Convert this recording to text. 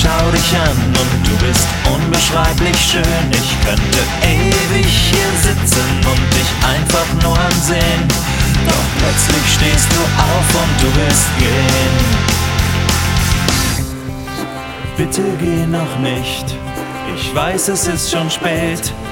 schau dich an und du bist unbeschreiblich schön. Ich könnte ewig hier sitzen und dich einfach nur ansehen. Doch plötzlich stehst du auf und du willst gehen. Bitte geh noch nicht, ich weiß es ist schon spät.